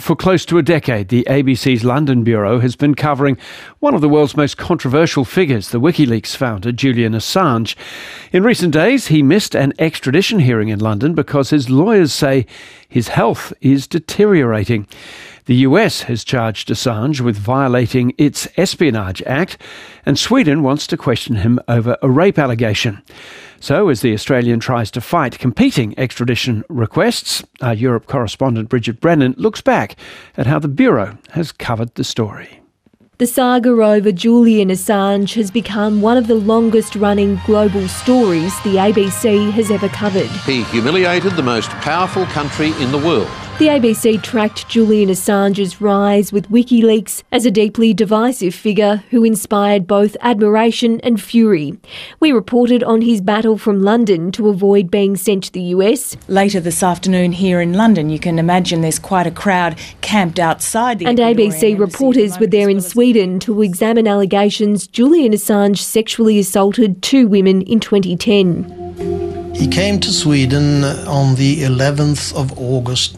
For close to a decade, the ABC's London bureau has been covering one of the world's most controversial figures, the WikiLeaks founder, Julian Assange. In recent days, he missed an extradition hearing in London because his lawyers say his health is deteriorating. The US has charged Assange with violating its Espionage Act, and Sweden wants to question him over a rape allegation. So, as the Australian tries to fight competing extradition requests, our Europe correspondent Bridget Brennan looks back at how the Bureau has covered the story. The saga over Julian Assange has become one of the longest-running global stories the ABC has ever covered. He humiliated the most powerful country in the world. The ABC tracked Julian Assange's rise with WikiLeaks as a deeply divisive figure who inspired both admiration and fury. We reported on his battle from London to avoid being sent to the US. Later this afternoon here in London, you can imagine there's quite a crowd camped outside the And ABC reporters were there in Sweden to examine allegations Julian Assange sexually assaulted 2 women in 2010. He came to Sweden on the 11th of August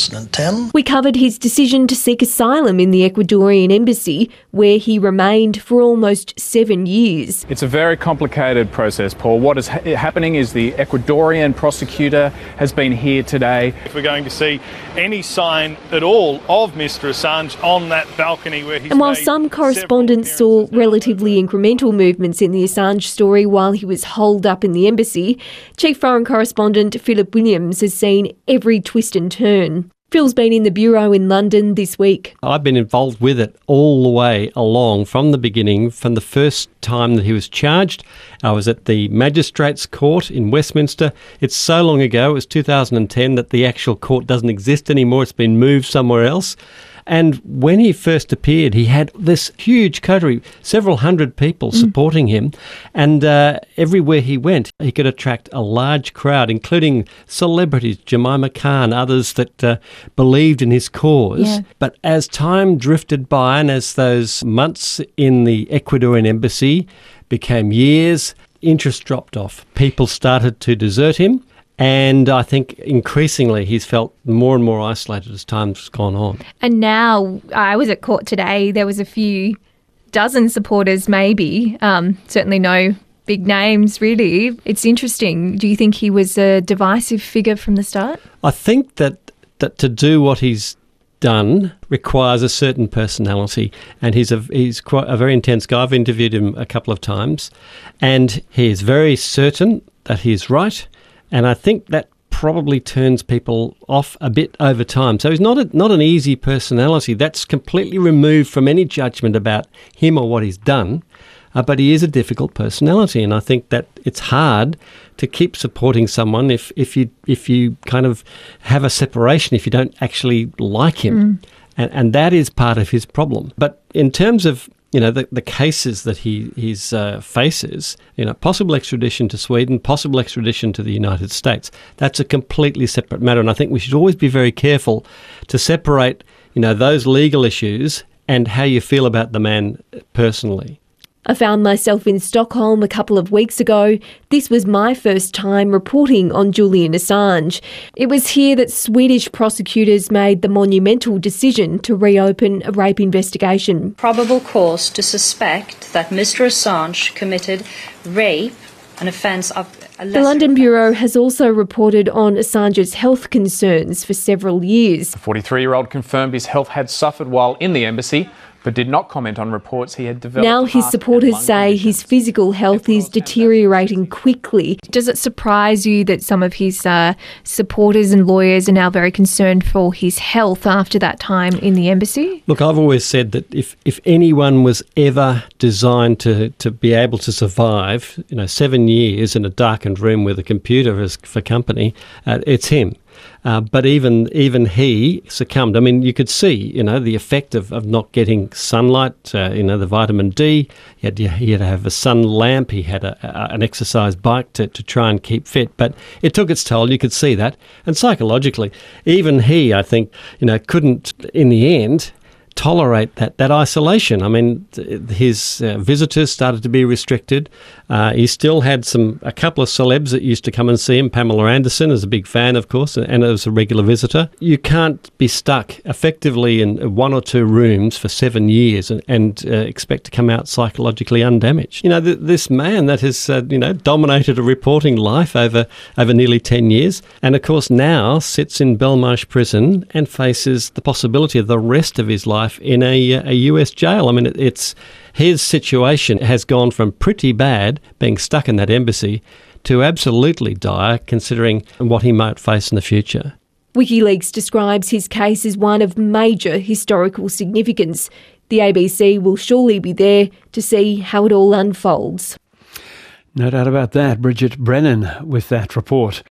2010. We covered his decision to seek asylum in the Ecuadorian embassy, where he remained for almost 7 years. It's a very complicated process, Paul. What is happening is the Ecuadorian prosecutor has been here today. If we're going to see any sign at all of Mr Assange on that balcony where he's... And while some correspondents saw relatively incremental movements in the Assange story while he was holed up in the embassy, Chief Foreign Correspondent Philip Williams has seen every twist and turn. Phil's been in the Bureau in London this week. I've been involved with it all the way along from the beginning, from the first time that he was charged. I was at the Magistrates Court in Westminster. It's so long ago, it was 2010, that the actual court doesn't exist anymore. It's been moved somewhere else. And when he first appeared, he had this huge coterie, several hundred people supporting him. And everywhere he went, he could attract a large crowd, including celebrities, Jemima Khan, others that believed in his cause. Yeah. But as time drifted by and as those months in the Ecuadorian embassy became years, interest dropped off. People started to desert him. And I think increasingly he's felt more and more isolated as time's gone on. And now, I was at court today, there was a few dozen supporters maybe, certainly no big names really. It's interesting. Do you think he was a divisive figure from the start? I think that to do what he's done requires a certain personality, and he's quite a very intense guy. I've interviewed him a couple of times, and he is very certain that he's right. And I think that probably turns people off a bit over time. So he's not an easy personality. That's completely removed from any judgment about him or what he's done. But he is a difficult personality, and I think that it's hard to keep supporting someone if you kind of have a separation, if you don't actually like him. And that is part of his problem. But in terms of the cases that he faces, possible extradition to Sweden, possible extradition to the United States, that's a completely separate matter. And I think we should always be very careful to separate, those legal issues and how you feel about the man personally. I found myself in Stockholm a couple of weeks ago. This was my first time reporting on Julian Assange. It was here that Swedish prosecutors made the monumental decision to reopen a rape investigation. Probable cause to suspect that Mr Assange committed rape, an offence of a lesser... The London Bureau has also reported on Assange's health concerns for several years. The 43-year-old confirmed his health had suffered while in the embassy, but did not comment on reports he had developed. Now his supporters say his physical health is deteriorating quickly. Does it surprise you that some of his supporters and lawyers are now very concerned for his health after that time in the embassy? Look, I've always said that if anyone was ever designed to be able to survive, 7 years in a darkened room with a computer for company, it's him. But even he succumbed. I mean, you could see, the effect of not getting sunlight, the vitamin D. He had to have a sun lamp. He had an exercise bike to try and keep fit. But it took its toll. You could see that. And psychologically, even he, I think, couldn't, in the end, tolerate that isolation. I mean, his visitors started to be restricted. He still had a couple of celebs that used to come and see him. Pamela Anderson is a big fan, of course, and as a regular visitor. You can't be stuck effectively in one or two rooms for 7 years and expect to come out psychologically undamaged. You know, this man that has dominated a reporting life over nearly 10 years, and of course now sits in Belmarsh prison and faces the possibility of the rest of his life in a US jail. I mean, his situation has gone from pretty bad, being stuck in that embassy, to absolutely dire, considering what he might face in the future. WikiLeaks describes his case as one of major historical significance. The ABC will surely be there to see how it all unfolds. No doubt about that. Bridget Brennan with that report.